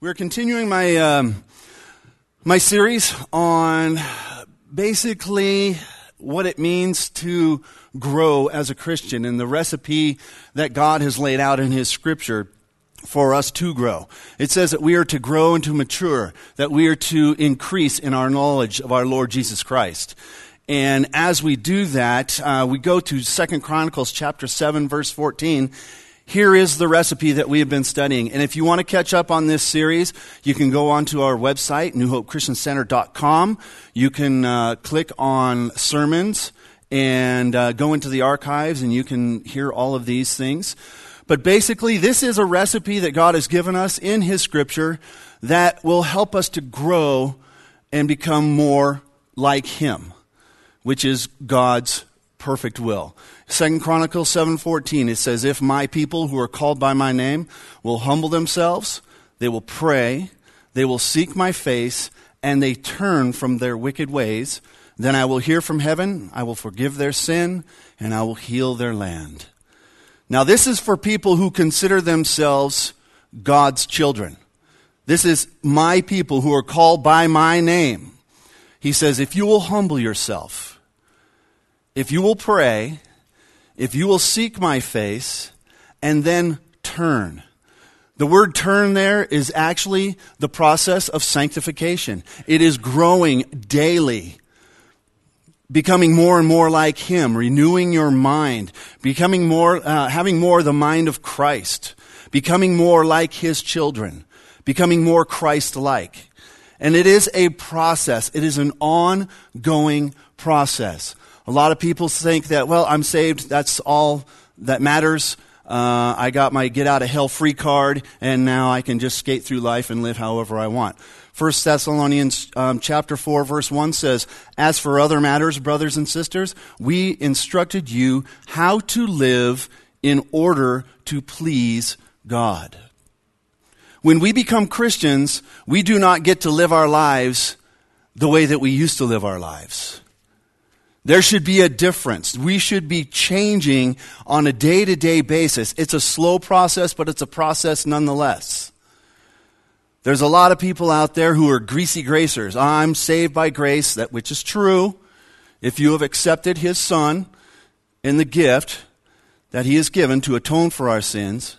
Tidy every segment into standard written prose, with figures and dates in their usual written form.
We're continuing my series on basically what it means to grow as a Christian and the recipe that God has laid out in His Scripture for us to grow. It says that we are to grow and to mature, that we are to increase in our knowledge of our Lord Jesus Christ. And as we do that, we go to 2 Chronicles chapter 7, verse 14. Here is the recipe that we have been studying. And if you want to catch up on this series, you can go onto our website, newhopechristiancenter.com. You can click on sermons and go into the archives, and you can hear all of these things. But basically, this is a recipe that God has given us in His Scripture that will help us to grow and become more like Him, which is God's perfect will. 2 Chronicles 7:14, it says, "If my people who are called by my name will humble themselves, they will pray, they will seek my face, and they turn from their wicked ways, then I will hear from heaven, I will forgive their sin, and I will heal their land." Now this is for people who consider themselves God's children. This is my people who are called by my name. He says, if you will humble yourself, if you will pray, if you will seek my face, and then turn. The word turn there is actually the process of sanctification. It is growing daily, becoming more and more like Him, renewing your mind, becoming more, having more the mind of Christ, becoming more like His children, becoming more Christ-like. And it is a process. It is an ongoing process. A lot of people think that, well, I'm saved, that's all that matters. I got my get-out-of-hell-free card, and now I can just skate through life and live however I want. 1 Thessalonians chapter 4, verse 1 says, "As for other matters, brothers and sisters, we instructed you how to live in order to please God." When we become Christians, we do not get to live our lives the way that we used to live our lives. There should be a difference. We should be changing on a day-to-day basis. It's a slow process, but it's a process nonetheless. There's a lot of people out there who are greasy gracers. I'm saved by grace, which is true. If you have accepted His Son and the gift that He has given to atone for our sins,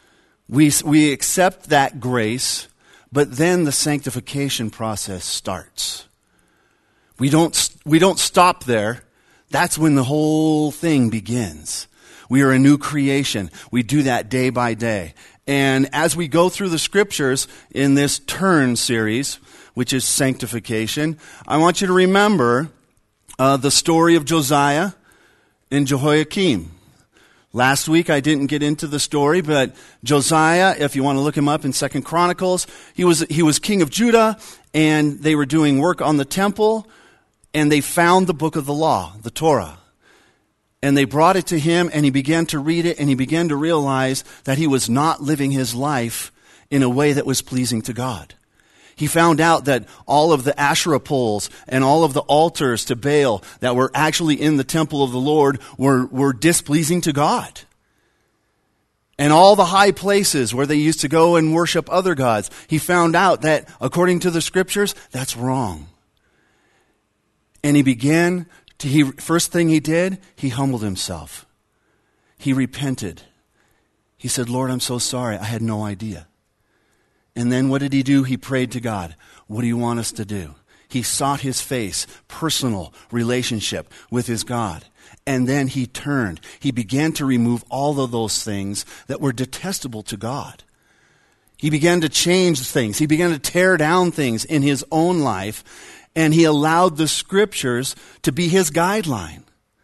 we accept that grace, but then the sanctification process starts. We don't stop there. That's when the whole thing begins. We are a new creation. We do that day by day. And as we go through the Scriptures in this Turn series, which is sanctification, I want you to remember the story of Josiah and Jehoiakim. Last week I didn't get into the story, but Josiah, if you want to look him up in 2 Chronicles, he was king of Judah, and they were doing work on the temple. And they found the book of the law, the Torah. And they brought it to him, and he began to read it, and he began to realize that he was not living his life in a way that was pleasing to God. He found out that all of the Asherah poles and all of the altars to Baal that were actually in the temple of the Lord were displeasing to God. And all the high places where they used to go and worship other gods, he found out that, according to the Scriptures, that's wrong. And first thing he did, he humbled himself. He repented. He said, "Lord, I'm so sorry. I had no idea." And then what did he do? He prayed to God. "What do you want us to do?" He sought His face, personal relationship with his God. And then he turned. He began to remove all of those things that were detestable to God. He began to change things. He began to tear down things in his own life. And he allowed the Scriptures to be his guideline.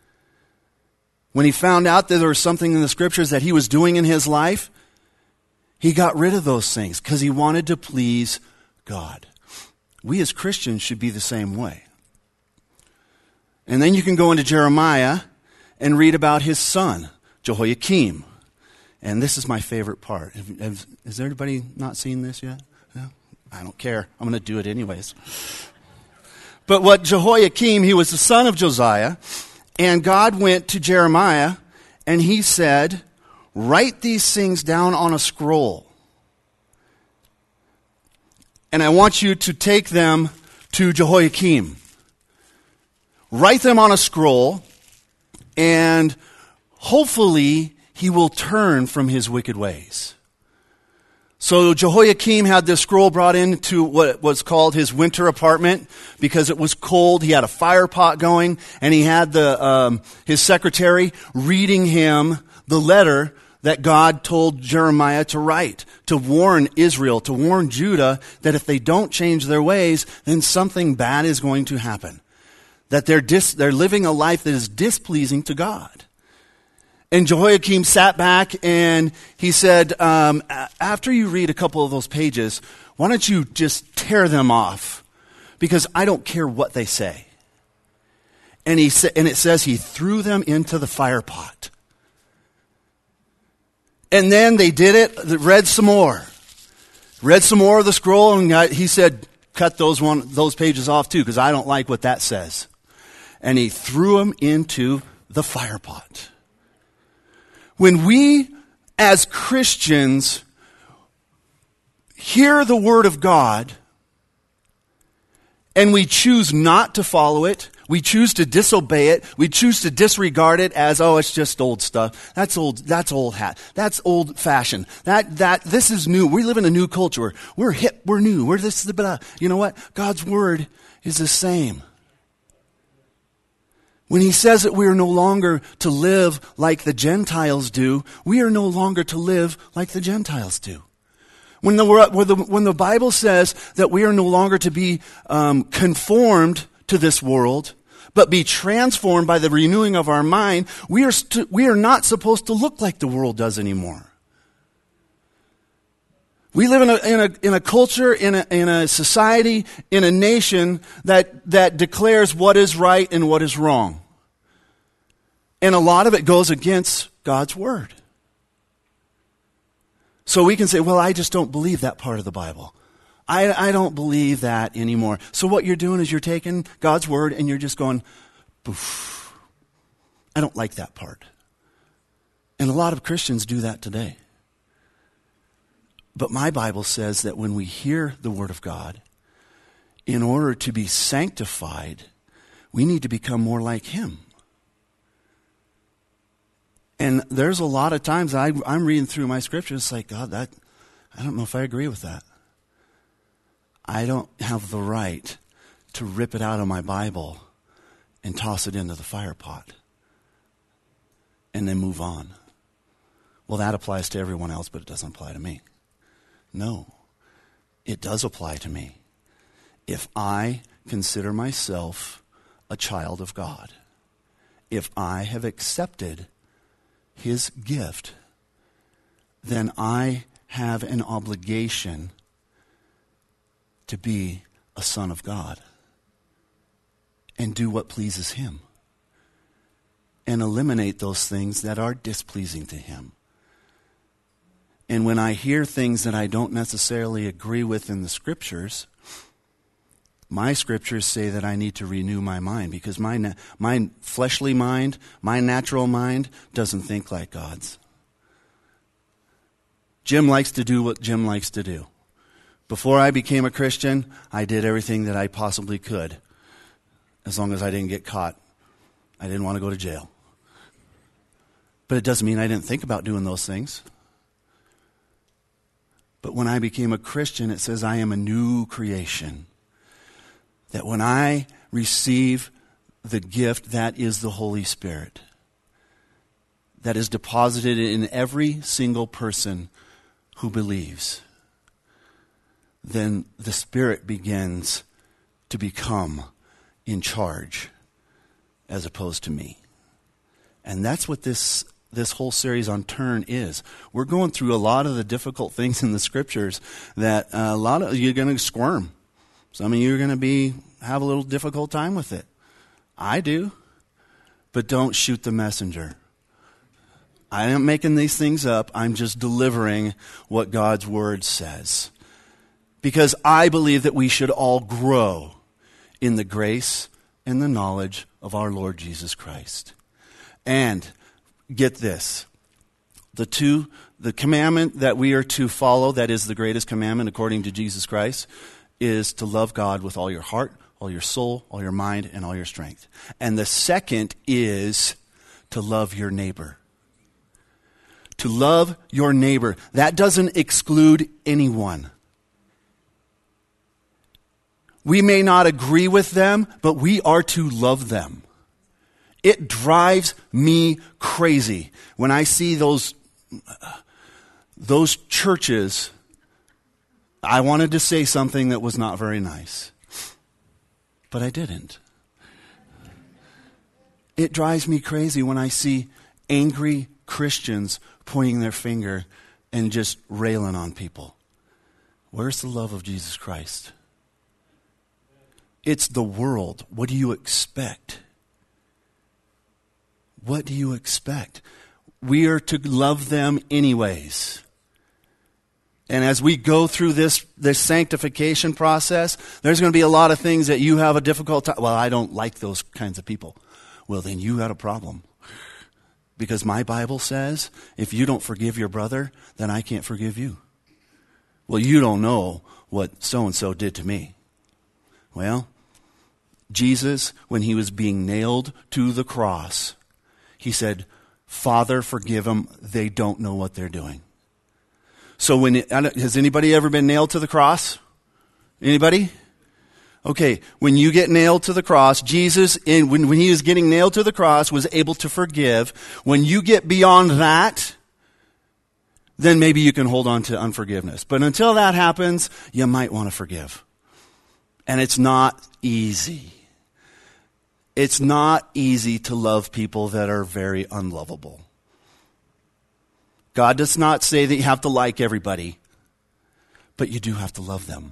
When he found out that there was something in the Scriptures that he was doing in his life, he got rid of those things because he wanted to please God. We as Christians should be the same way. And then you can go into Jeremiah and read about his son, Jehoiakim. And this is my favorite part. Has everybody not seen this yet? No? I don't care. I'm going to do it anyways. But what Jehoiakim, he was the son of Josiah, and God went to Jeremiah, and he said, "Write these things down on a scroll And I want you to take them to Jehoiakim. Write them on a scroll, and hopefully he will turn from his wicked ways. So Jehoiakim had this scroll brought into what was called his winter apartment because it was cold. He had a fire pot going, and he had his secretary reading him the letter that God told Jeremiah to write, to warn Israel, to warn Judah that if they don't change their ways, then something bad is going to happen. That they're living a life that is displeasing to God. And Jehoiakim sat back and he said, after you read a couple of those pages, why don't you just tear them off? Because I don't care what they say. And it says he threw them into the fire pot. And then they did it, read some more of the scroll, and he said, cut those pages off too, because I don't like what that says. And he threw them into the fire pot. When we, as Christians, hear the word of God, and we choose not to follow it, we choose to disobey it, we choose to disregard it as, oh, it's just old stuff. That's old hat. That's old fashioned. This is new. We live in a new culture. We're hip, we're new, we're this, blah. You know what? God's word is the same. When he says that we are no longer to live like the Gentiles do, we are no longer to live like the Gentiles do. When the Bible says that we are no longer to be conformed to this world, but be transformed by the renewing of our mind, we are not supposed to look like the world does anymore. We live in a culture, in a society, in a nation that declares what is right and what is wrong. And a lot of it goes against God's word. So we can say, well, I just don't believe that part of the Bible. I don't believe that anymore. So what you're doing is you're taking God's word and you're just going, poof, I don't like that part. And a lot of Christians do that today. But my Bible says that when we hear the word of God, in order to be sanctified, we need to become more like him. And there's a lot of times I'm reading through my scriptures, it's like, God, I don't know if I agree with that. I don't have the right to rip it out of my Bible and toss it into the fire pot and then move on. Well, that applies to everyone else, but it doesn't apply to me. No, it does apply to me. If I consider myself a child of God, if I have accepted his gift, then I have an obligation to be a son of God and do what pleases him and eliminate those things that are displeasing to him. And when I hear things that I don't necessarily agree with in the scriptures, my scriptures say that I need to renew my mind because my fleshly mind, my natural mind, doesn't think like God's. Jim likes to do what Jim likes to do. Before I became a Christian, I did everything that I possibly could, as long as I didn't get caught. I didn't want to go to jail. But it doesn't mean I didn't think about doing those things. But when I became a Christian, it says I am a new creation. That when I receive the gift, that is the Holy Spirit, that is deposited in every single person who believes, then the Spirit begins to become in charge as opposed to me. And that's what this whole series on Turn is. We're going through a lot of the difficult things in the scriptures that a lot of you're going to squirm. Some of you are going to have a little difficult time with it. I do. But don't shoot the messenger. I am making these things up. I'm just delivering what God's word says. Because I believe that we should all grow in the grace and the knowledge of our Lord Jesus Christ. And get this. The commandment that we are to follow, that is the greatest commandment according to Jesus Christ, is to love God with all your heart, all your soul, all your mind, and all your strength. And the second is to love your neighbor. To love your neighbor. That doesn't exclude anyone. We may not agree with them, but we are to love them. It drives me crazy when I see those churches. I wanted to say something that was not very nice, but I didn't. It drives me crazy when I see angry Christians pointing their finger and just railing on people. Where's the love of Jesus Christ? It's the world. What do you expect? What do you expect? We are to love them anyways. And as we go through this sanctification process, there's going to be a lot of things that you have a difficult time. Well, I don't like those kinds of people. Well, then you got a problem. Because my Bible says, if you don't forgive your brother, then I can't forgive you. Well, you don't know what so-and-so did to me. Well, Jesus, when he was being nailed to the cross, he said, Father, forgive them. They don't know what they're doing. So has anybody ever been nailed to the cross? Anybody? Okay, when you get nailed to the cross, Jesus, when he was getting nailed to the cross, was able to forgive. When you get beyond that, then maybe you can hold on to unforgiveness. But until that happens, you might want to forgive. And it's not easy. It's not easy to love people that are very unlovable. God does not say that you have to like everybody, but you do have to love them.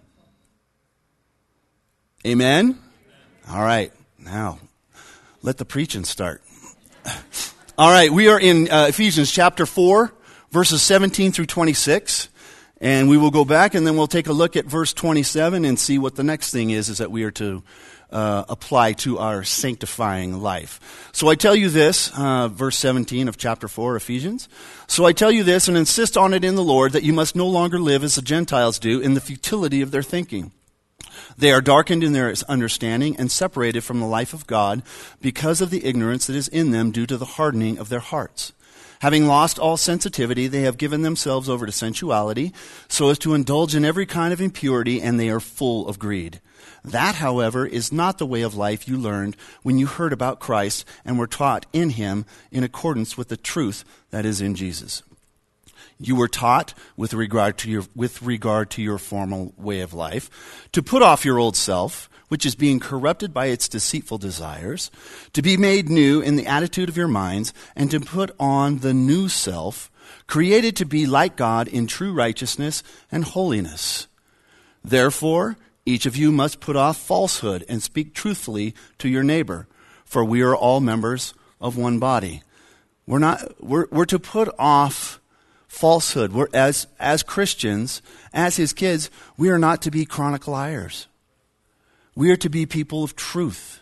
Amen? All right. Now, let the preaching start. All right. We are in Ephesians chapter 4, verses 17 through 26. And we will go back and then we'll take a look at verse 27 and see what the next thing is that we are to apply to our sanctifying life. So I tell you this, verse 17 of chapter 4, Ephesians. So I tell you this and insist on it in the Lord that you must no longer live as the Gentiles do in the futility of their thinking. They are darkened in their understanding and separated from the life of God because of the ignorance that is in them due to the hardening of their hearts. Having lost all sensitivity, they have given themselves over to sensuality so as to indulge in every kind of impurity, and they are full of greed. That, however, is not the way of life you learned when you heard about Christ and were taught in him in accordance with the truth that is in Jesus. You were taught, with regard to your formal way of life, to put off your old self, which is being corrupted by its deceitful desires, to be made new in the attitude of your minds, and to put on the new self, created to be like God in true righteousness and holiness. Therefore, each of you must put off falsehood and speak truthfully to your neighbor, for we are all members of one body. We're to put off falsehood. We're as Christians, as his kids, we are not to be chronic liars. We are to be people of truth.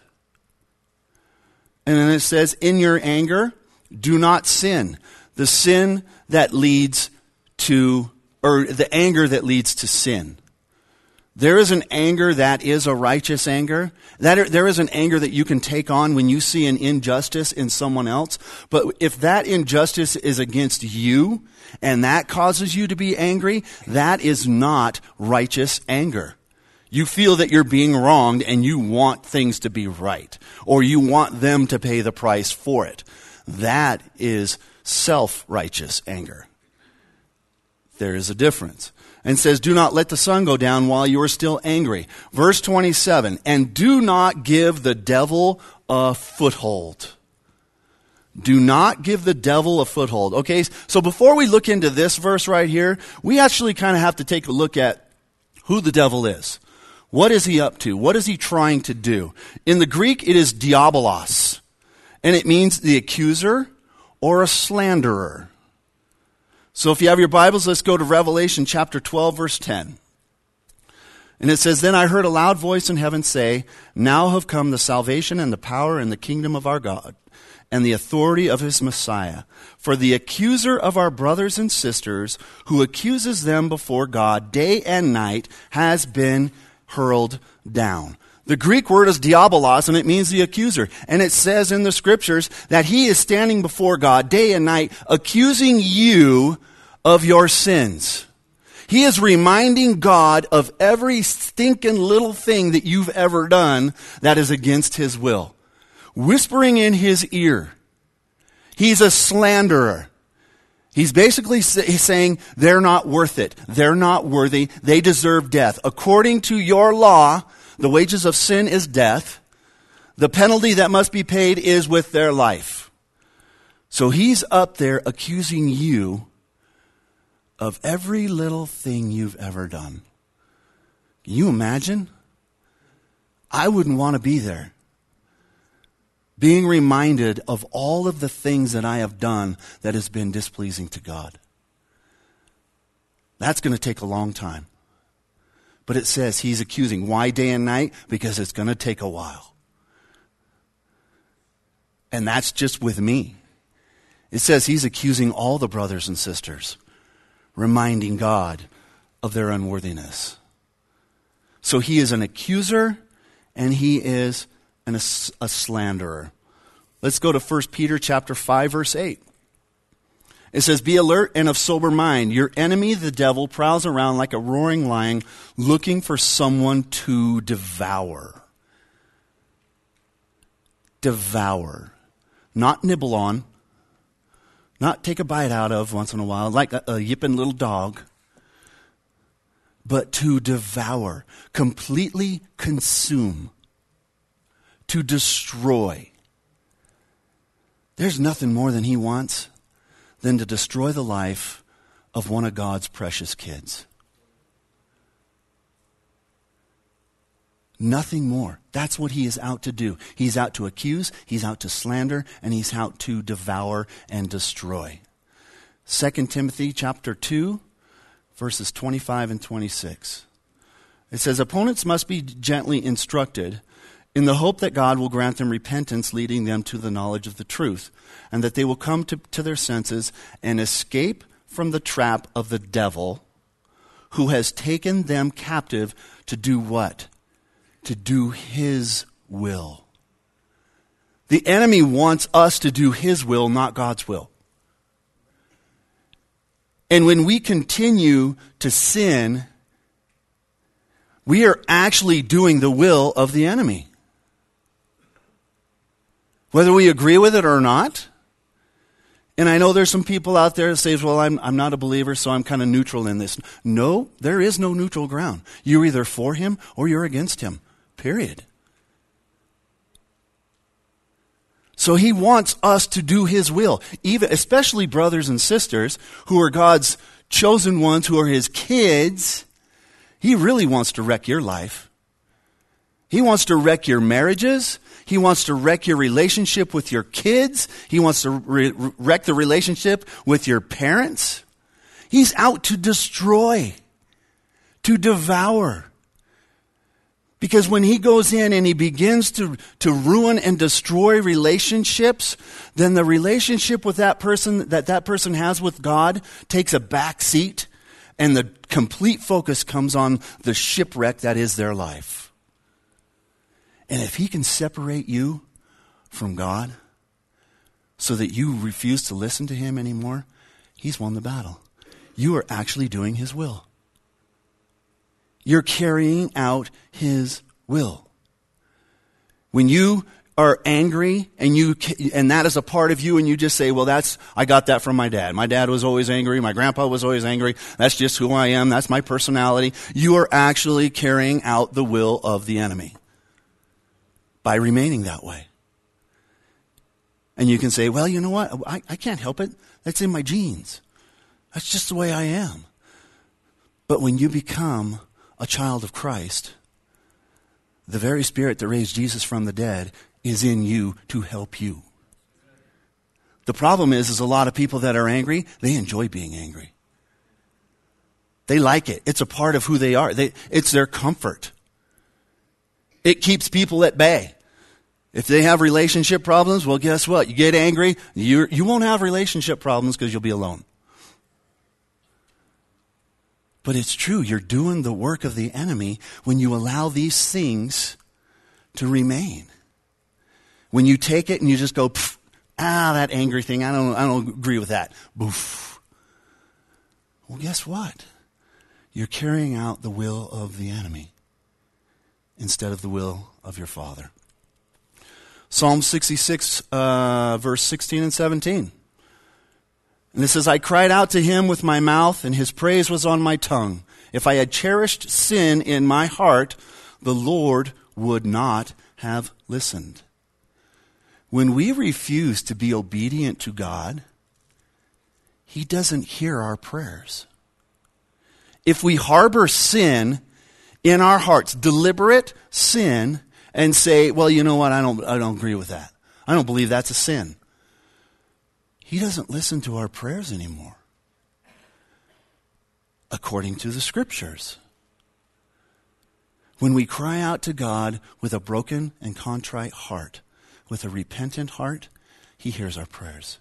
And then it says, in your anger, do not sin. The sin that leads to, or the anger that leads to sin. There is an anger that is a righteous anger. There is an anger that you can take on when you see an injustice in someone else. But if that injustice is against you and that causes you to be angry, that is not righteous anger. You feel that you're being wronged and you want things to be right, or you want them to pay the price for it. That is self-righteous anger. There is a difference. And says, do not let the sun go down while you are still angry. Verse 27, and do not give the devil a foothold. Do not give the devil a foothold. Okay, so before we look into this verse right here, we actually kind of have to take a look at who the devil is. What is he up to? What is he trying to do? In the Greek, it is diabolos, and it means the accuser or a slanderer. So if you have your Bibles, let's go to Revelation chapter 12, verse 10. And it says, then I heard a loud voice in heaven say, now have come the salvation and the power and the kingdom of our God and the authority of his Messiah. For the accuser of our brothers and sisters, who accuses them before God day and night, has been hurled down. The Greek word is diabolos, and it means the accuser. And it says in the scriptures that he is standing before God day and night, accusing you of your sins. He is reminding God of every stinking little thing that you've ever done that is against his will. Whispering in his ear. He's a slanderer. He's basically saying they're not worth it. They're not worthy. They deserve death. According to your law, the wages of sin is death. The penalty that must be paid is with their life. So he's up there accusing you of every little thing you've ever done. Can you imagine? I wouldn't want to be there. Being reminded of all of the things that I have done that has been displeasing to God. That's going to take a long time. But it says he's accusing. Why day and night? Because it's going to take a while. And that's just with me. It says he's accusing all the brothers and sisters, reminding God of their unworthiness. So he is an accuser and he is a slanderer. Let's go to 1 Peter chapter 5, verse 8. It says, be alert and of sober mind. Your enemy, the devil, prowls around like a roaring lion looking for someone to devour. Devour. Not nibble on. Not take a bite out of once in a while, like a yipping little dog. But to devour. Completely consume. To destroy. There's nothing more than he wants than to destroy the life of one of God's precious kids. Nothing more. That's what he is out to do. He's out to accuse, he's out to slander, and he's out to devour and destroy. 2 Timothy chapter 2, verses 25 and 26. It says, opponents must be gently instructed in the hope that God will grant them repentance, leading them to the knowledge of the truth, and that they will come to their senses and escape from the trap of the devil, who has taken them captive to do what? To do his will. The enemy wants us to do his will, not God's will. And when we continue to sin, we are actually doing the will of the enemy. Whether we agree with it or not. And I know there's some people out there that say, well, I'm not a believer, so I'm kind of neutral in this. No, there is no neutral ground. You're either for him or you're against him. Period. So he wants us to do his will, even especially brothers and sisters who are God's chosen ones, who are his kids. He really wants to wreck your life. He wants to wreck your marriages. He wants to wreck your relationship with your kids. He wants to wreck the relationship with your parents. He's out to destroy, to devour. Because when he goes in and he begins to ruin and destroy relationships, then the relationship with that person has with God takes a back seat, and the complete focus comes on the shipwreck that is their life. And if he can separate you from God so that you refuse to listen to him anymore, he's won the battle. You are actually doing his will. You're carrying out his will. When you are angry and that is a part of you and you just say, well, I got that from my dad. My dad was always angry. My grandpa was always angry. That's just who I am. That's my personality. You are actually carrying out the will of the enemy by remaining that way. And you can say, well, you know what? I can't help it. That's in my genes. That's just the way I am. But when you become a child of Christ, the very Spirit that raised Jesus from the dead is in you to help you. The problem is a lot of people that are angry, they enjoy being angry. They like it. It's a part of who they are. It's their comfort. It keeps people at bay. If they have relationship problems, well, guess what? You get angry, you won't have relationship problems because you'll be alone. But it's true, you're doing the work of the enemy when you allow these things to remain. When you take it and you just go, that angry thing, I don't agree with that. Boof. Well, guess what? You're carrying out the will of the enemy instead of the will of your Father. Psalm 66, verse 16 and 17. And it says, I cried out to him with my mouth, and his praise was on my tongue. If I had cherished sin in my heart, the Lord would not have listened. When we refuse to be obedient to God, he doesn't hear our prayers. If we harbor sin in our hearts, deliberate sin, and say, well, you know what, I don't agree with that. I don't believe that's a sin. He doesn't listen to our prayers anymore, according to the Scriptures. When we cry out to God with a broken and contrite heart, with a repentant heart, he hears our prayers.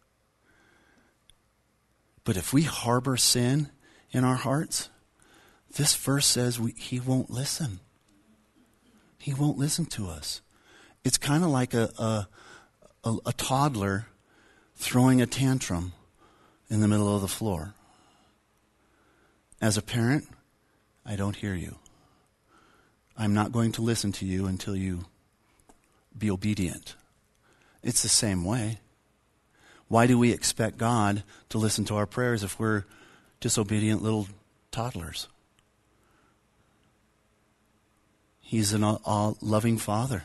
But if we harbor sin in our hearts, this verse says he won't listen. He won't listen to us. It's kind of like a toddler throwing a tantrum in the middle of the floor. As a parent, I don't hear you. I'm not going to listen to you until you be obedient. It's the same way. Why do we expect God to listen to our prayers if we're disobedient little toddlers? He's an all-loving Father.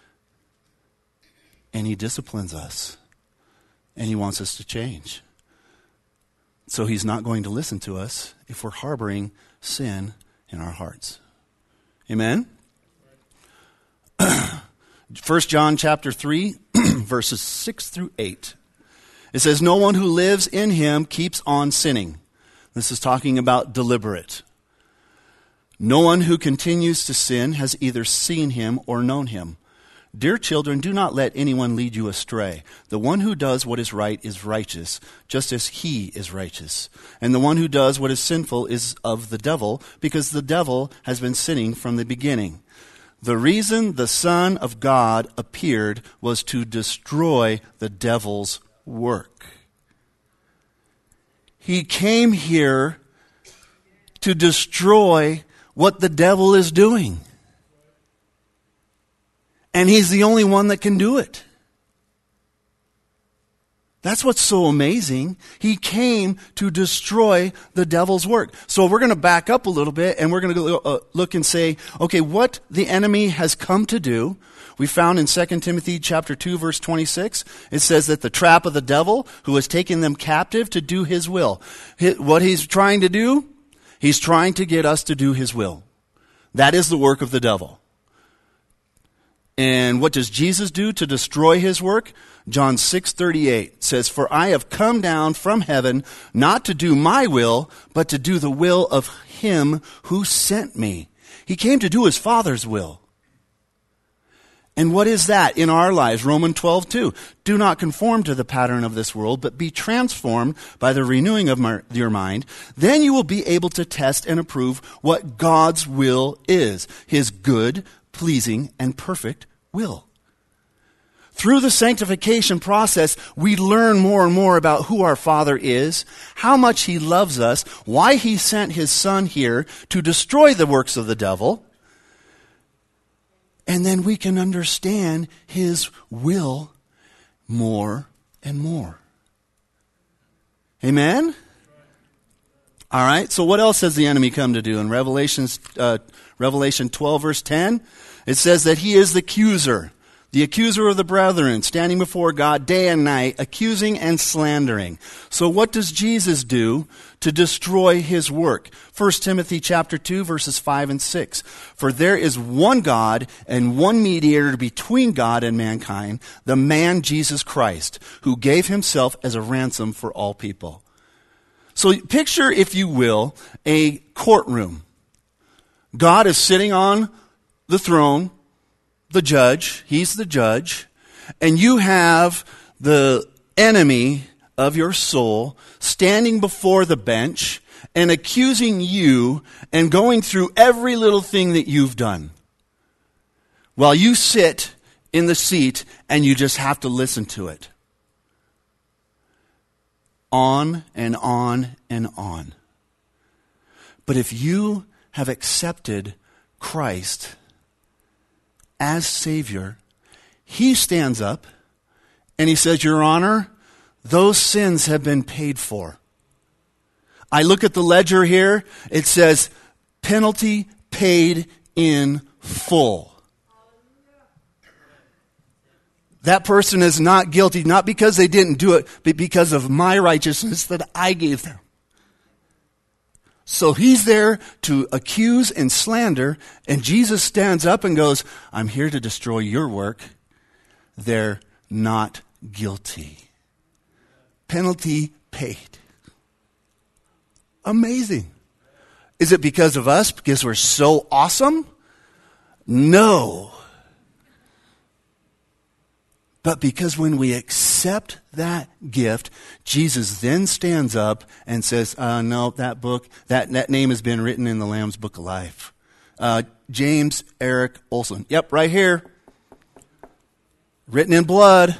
And he disciplines us. And he wants us to change. So he's not going to listen to us if we're harboring sin in our hearts. Amen? 1 John chapter 3, verses 6 through 8. It says, no one who lives in him keeps on sinning. This is talking about deliberate. No one who continues to sin has either seen him or known him. Dear children, do not let anyone lead you astray. The one who does what is right is righteous, just as he is righteous. And the one who does what is sinful is of the devil, because the devil has been sinning from the beginning. The reason the Son of God appeared was to destroy the devil's work. He came here to destroy what the devil is doing. And he's the only one that can do it. That's what's so amazing. He came to destroy the devil's work. So we're going to back up a little bit and we're going to look and say, okay, what the enemy has come to do. We found in 2 Timothy chapter 2, verse 26, it says that the trap of the devil who has taken them captive to do his will. What he's trying to do, he's trying to get us to do his will. That is the work of the devil. And what does Jesus do to destroy his work? John 6:38 says, for I have come down from heaven not to do my will, but to do the will of him who sent me. He came to do his Father's will. And what is that in our lives? Romans 12:2. Do not conform to the pattern of this world, but be transformed by the renewing of your mind. Then you will be able to test and approve what God's will is, his good, pleasing, and perfect will. Through the sanctification process, we learn more and more about who our Father is, how much he loves us, why he sent his Son here to destroy the works of the devil, and then we can understand his will more and more. Amen? All right, so what else has the enemy come to do? In Revelation 12, verse 10, it says that he is the accuser of the brethren, standing before God day and night, accusing and slandering. So what does Jesus do to destroy his work? 1 Timothy chapter 2, verses 5 and 6. For there is one God and one mediator between God and mankind, the man Jesus Christ, who gave himself as a ransom for all people. So picture, if you will, a courtroom. God is sitting on the throne, the judge, he's the judge, and you have the enemy of your soul standing before the bench, and accusing you and going through every little thing that you've done, while you sit in the seat and you just have to listen to it. On and on and on. But if you have accepted Christ as Savior, He stands up and He says, Your Honor, those sins have been paid for. I look at the ledger here, it says, penalty paid in full. That person is not guilty, not because they didn't do it, but because of my righteousness that I gave them. So He's there to accuse and slander, and Jesus stands up and goes, I'm here to destroy your work. They're not guilty. Penalty paid. Amazing. Is it because of us? Because we're so awesome? No. But because when we accept that gift, Jesus then stands up and says, no, that book, that name has been written in the Lamb's Book of Life. James Eric Olson. Yep, right here. Written in blood.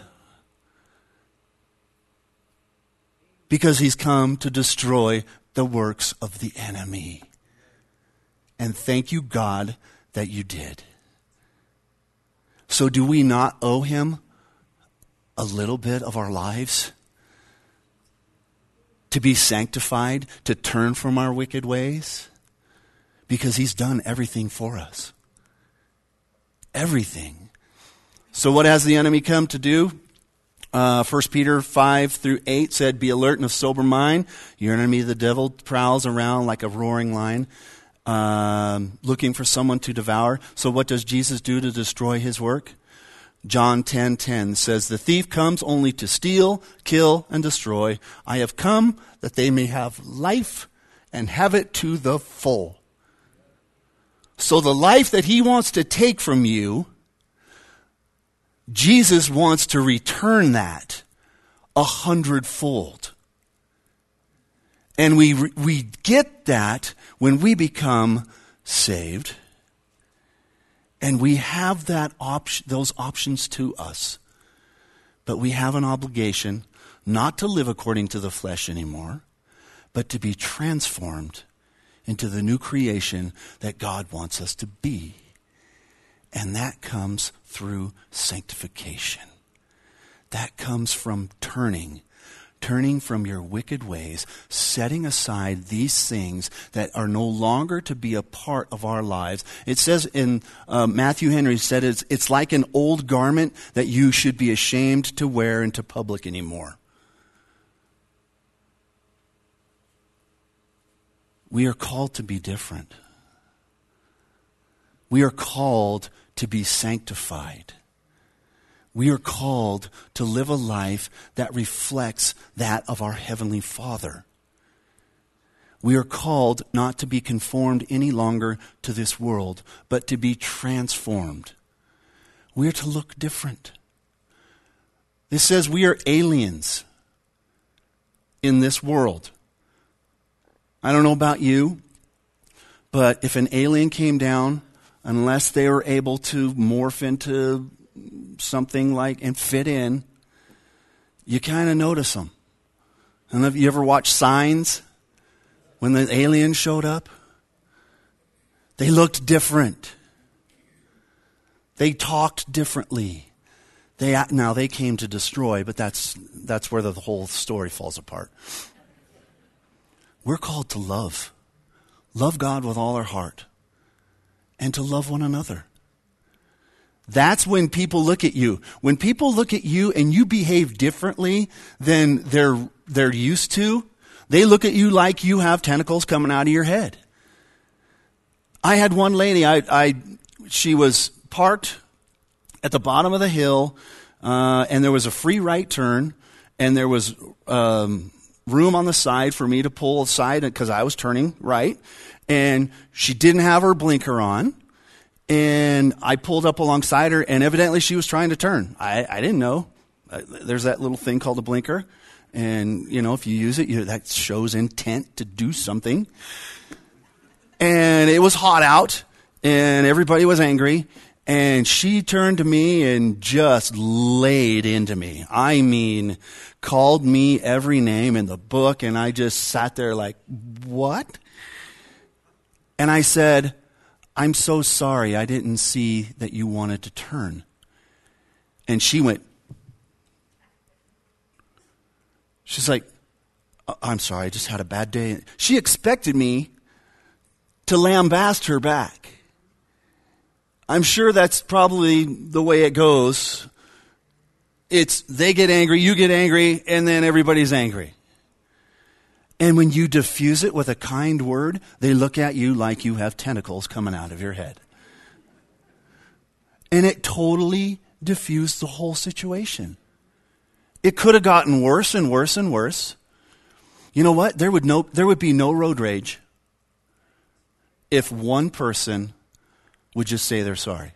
Because He's come to destroy the works of the enemy. And thank you, God, that you did. So do we not owe Him a little bit of our lives to be sanctified, to turn from our wicked ways? Because He's done everything for us. Everything. So what has the enemy come to do? 1 Peter 5-8 said, Be alert and of sober mind. Your enemy, the devil, prowls around like a roaring lion, looking for someone to devour. So what does Jesus do to destroy His work? John 10:10 says, The thief comes only to steal, kill, and destroy. I have come that they may have life and have it to the full. So the life that He wants to take from you, Jesus wants to return that 100-fold. And we get that when we become saved. And we have those options to us. But we have an obligation not to live according to the flesh anymore, but to be transformed into the new creation that God wants us to be. And that comes through sanctification. That comes from turning from your wicked ways, setting aside these things that are no longer to be a part of our lives. It says in Matthew Henry said it's like an old garment that you should be ashamed to wear into public anymore. We are called to be different. We are called to be sanctified. We are called to live a life that reflects that of our Heavenly Father. We are called not to be conformed any longer to this world, but to be transformed. We are to look different. This says we are aliens in this world. I don't know about you, but if an alien came down, unless they were able to morph into something like and fit in, you kind of notice them. And have you ever watched Signs? When the aliens showed up, they looked different. They talked differently. Now they came to destroy, but that's where the whole story falls apart. We're called to love. Love God with all our heart. And to love one another. That's when people look at you. When people look at you and you behave differently than they're used to, they look at you like you have tentacles coming out of your head. I had one lady, she was parked at the bottom of the hill, and there was a free right turn, and there was room on the side for me to pull aside because I was turning right, and she didn't have her blinker on. And I pulled up alongside her, and evidently she was trying to turn. I didn't know. There's that little thing called a blinker. And, if you use it, that shows intent to do something. And it was hot out, and everybody was angry. And she turned to me and just laid into me. I mean, called me every name in the book, and I just sat there like, what? And I said, I'm so sorry. I didn't see that you wanted to turn. And she went, she's like, I'm sorry, I just had a bad day. She expected me to lambast her back. I'm sure that's probably the way it goes. It's they get angry, you get angry, and then everybody's angry. And when you diffuse it with a kind word, they look at you like you have tentacles coming out of your head. And it totally diffused the whole situation. It could have gotten worse and worse and worse. You know what? There would be no road rage if one person would just say they're sorry.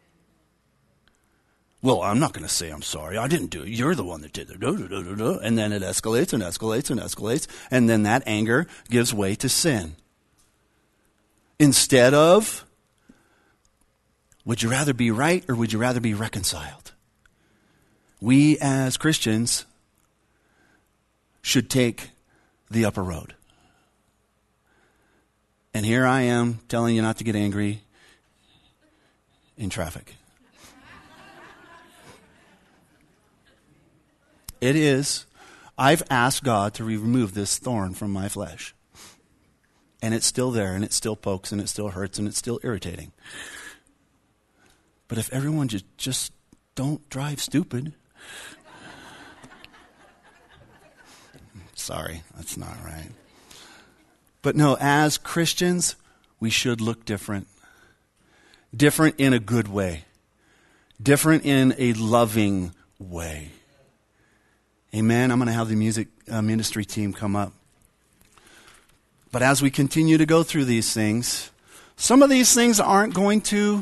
Well, I'm not going to say I'm sorry. I didn't do it. You're the one that did it. And then it escalates and escalates and escalates. And then that anger gives way to sin. Instead of, would you rather be right or would you rather be reconciled? We as Christians should take the upper road. And here I am telling you not to get angry in traffic. It is. I've asked God to remove this thorn from my flesh. And it's still there, and it still pokes, and it still hurts, and it's still irritating. But if everyone just don't drive stupid. Sorry, that's not right. But no, as Christians, we should look different. Different in a good way. Different in a loving way. Amen. I'm going to have the music ministry team come up. But as we continue to go through these things, some of these things aren't going to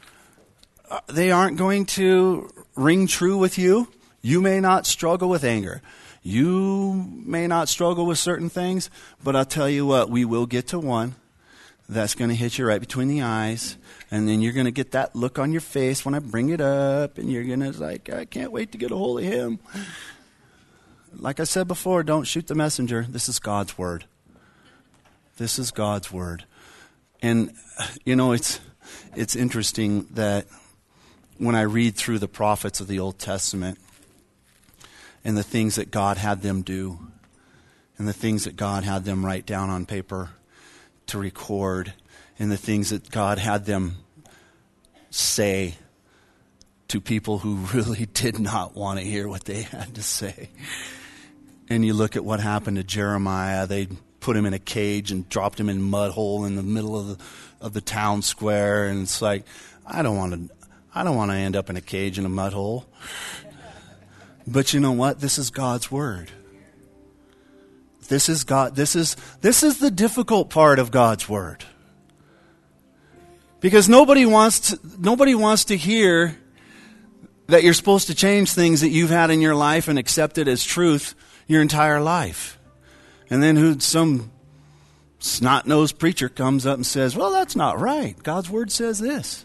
ring true with you. You may not struggle with anger. You may not struggle with certain things, but I'll tell you what, we will get to one that's going to hit you right between the eyes, and then you're going to get that look on your face when I bring it up, and you're going to like, I can't wait to get a hold of him. Like I said before, don't shoot the messenger. This is God's word. This is God's word. And, it's interesting that when I read through the prophets of the Old Testament and the things that God had them do and the things that God had them write down on paper to record and the things that God had them say to people who really did not want to hear what they had to say. And you look at what happened to Jeremiah. They put him in a cage and dropped him in a mud hole in the middle of the town square. And it's like, I don't want to end up in a cage in a mud hole. But you know what? This is God's word. This is God. This is the difficult part of God's word. Because nobody wants to hear that you're supposed to change things that you've had in your life and accept it as truth your entire life. And then some snot-nosed preacher comes up and says, well, that's not right. God's word says this.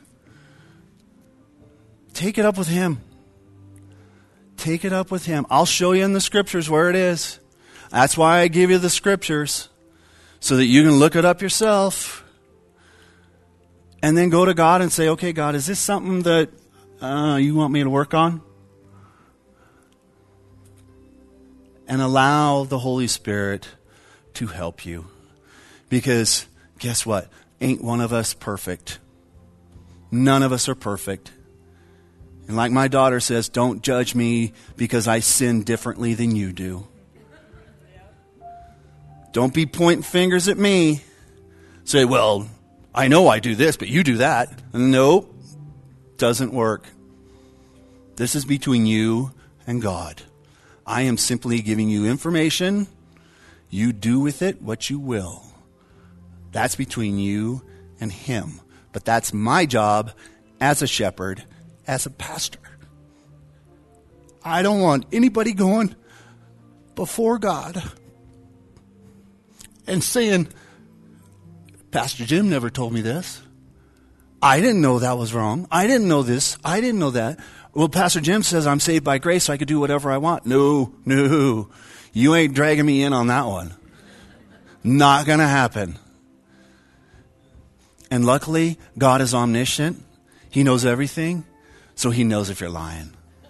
Take it up with him. Take it up with him. I'll show you in the scriptures where it is. That's why I give you the scriptures, so that you can look it up yourself. And then go to God and say, okay, God, is this something that you want me to work on? And allow the Holy Spirit to help you. Because guess what? Ain't one of us perfect. None of us are perfect. And like my daughter says, don't judge me because I sin differently than you do. Don't be pointing fingers at me. Say, well, I know I do this, but you do that. Nope. Doesn't work. This is between you and God. I am simply giving you information. You do with it what you will. That's between you and him. But that's my job as a shepherd, as a pastor. I don't want anybody going, before God and saying, Pastor Jim never told me this. I didn't know that was wrong. I didn't know this. I didn't know that. Well, Pastor Jim says I'm saved by grace, so I could do whatever I want. No. You ain't dragging me in on that one. Not going to happen. And luckily, God is omniscient. He knows everything, so he knows if you're lying.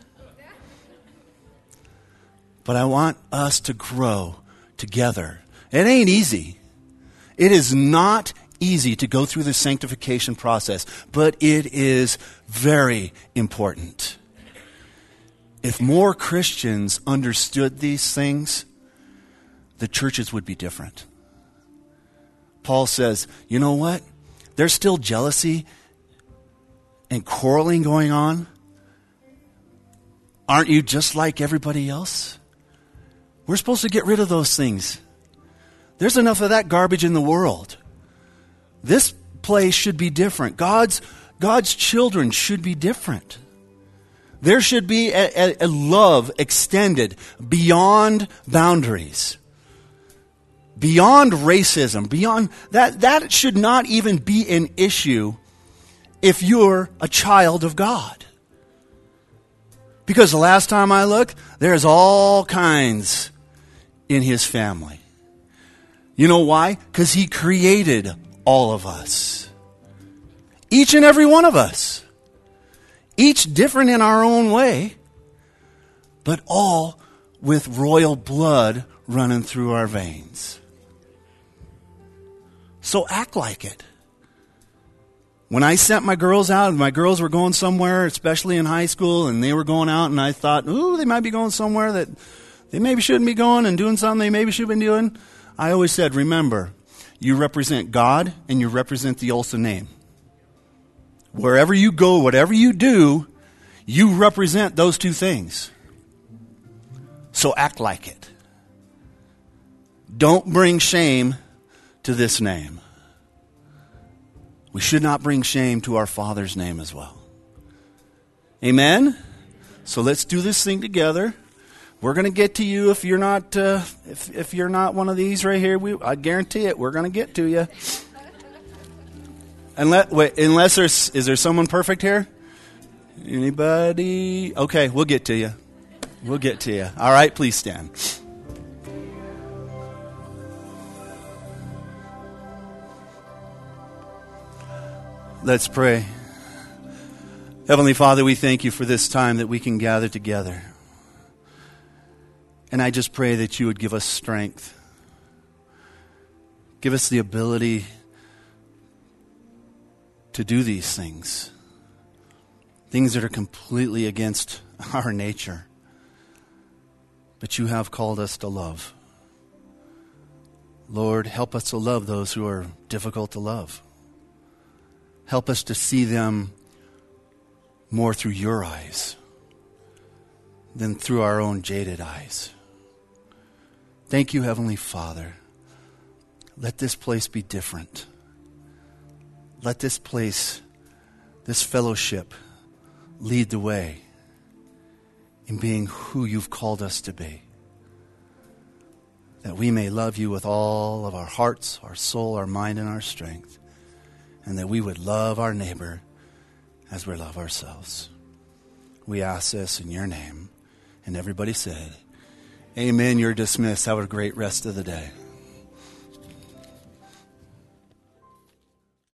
But I want us to grow together. It ain't easy. It is not easy to go through the sanctification process, but it is very important. If more Christians understood these things, the churches would be different. Paul says, you know what? There's still jealousy and quarreling going on. Aren't you just like everybody else? We're supposed to get rid of those things. There's enough of that garbage in the world. This place should be different. God's children should be different. There should be a love extended beyond boundaries, beyond racism, beyond that. That should not even be an issue if you're a child of God. Because the last time I looked, there's all kinds in his family. You know why? Because he created all of us. Each and every one of us. Each different in our own way, but all with royal blood running through our veins. So act like it. When I sent my girls out, and my girls were going somewhere, especially in high school, and they were going out, and I thought, ooh, they might be going somewhere that they maybe shouldn't be going and doing something they maybe should have been doing. I always said, remember, you represent God and you represent the Olsen name. Wherever you go, whatever you do, you represent those two things. So act like it. Don't bring shame to this name. We should not bring shame to our Father's name as well. Amen? So let's do this thing together. We're going to get to you if you're not if you're not one of these right here. I guarantee it. We're going to get to you. Unless is there someone perfect here? Anybody? Okay, we'll get to you. We'll get to you. All right, please stand. Let's pray. Heavenly Father, we thank you for this time that we can gather together. And I just pray that you would give us strength. Give us the ability to do these things. Things that are completely against our nature. But you have called us to love. Lord, help us to love those who are difficult to love. Help us to see them more through your eyes than through our own jaded eyes. Thank you, Heavenly Father. Let this place be different. Let this place, this fellowship, lead the way in being who you've called us to be. That we may love you with all of our hearts, our soul, our mind, and our strength. And that we would love our neighbor as we love ourselves. We ask this in your name. And everybody said, amen. You're dismissed. Have a great rest of the day.